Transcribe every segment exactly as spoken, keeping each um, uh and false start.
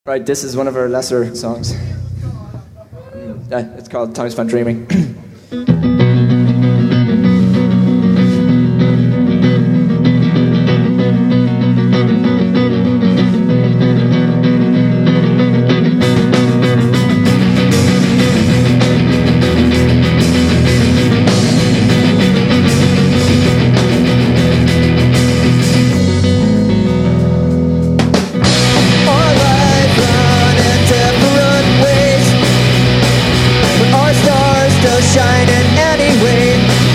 Right, this is one of our lesser songs. Yeah, it's called Time Spent Dreaming. Shining anyway.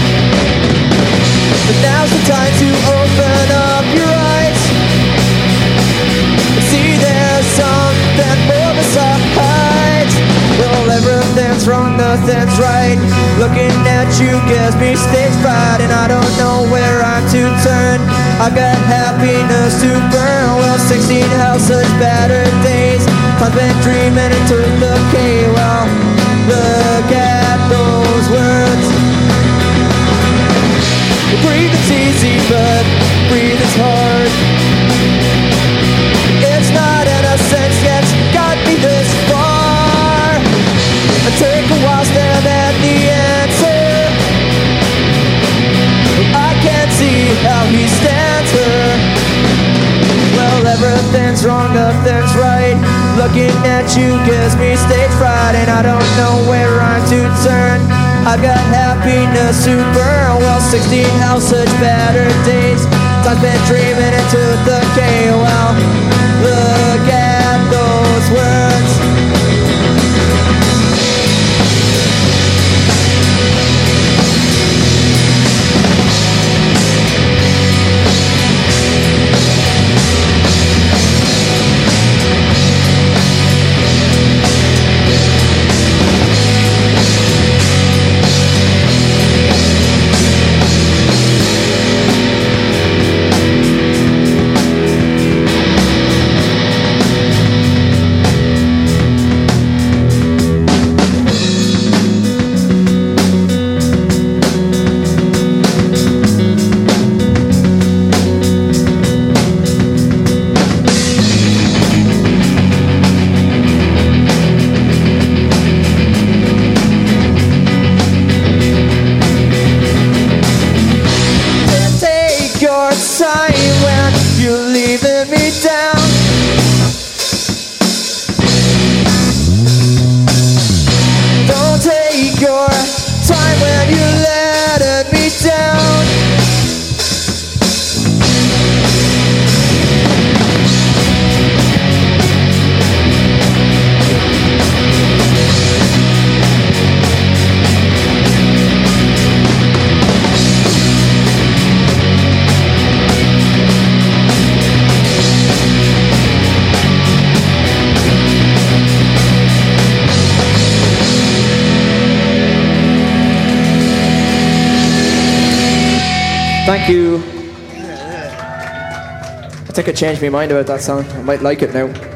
But now's the time to open up your eyes and see there's something more besides. Well, everything's wrong, nothing's right. Looking at you gives me stage fright, and I don't know where I'm to turn. I got happiness to burn. Well, sixteen hell, such better days. I've been dreaming into the K. Well, look at those words. Breathing's easy, but breathing's hard. It's not innocence yet got me this far. I take a while, stand at the answer. I can't see how he stands her. Well, everything's wrong, nothing's right. Looking at you gives me stage fright, and I don't know where I'm to turn. I've got happiness to burn. Well, sixteen how such better days. I've been dreaming into the K. Well, look at those words. Time when you're leaving me down. Don't take your time when you're letting me down. Thank you. I think I changed my mind about that song. I might like it now.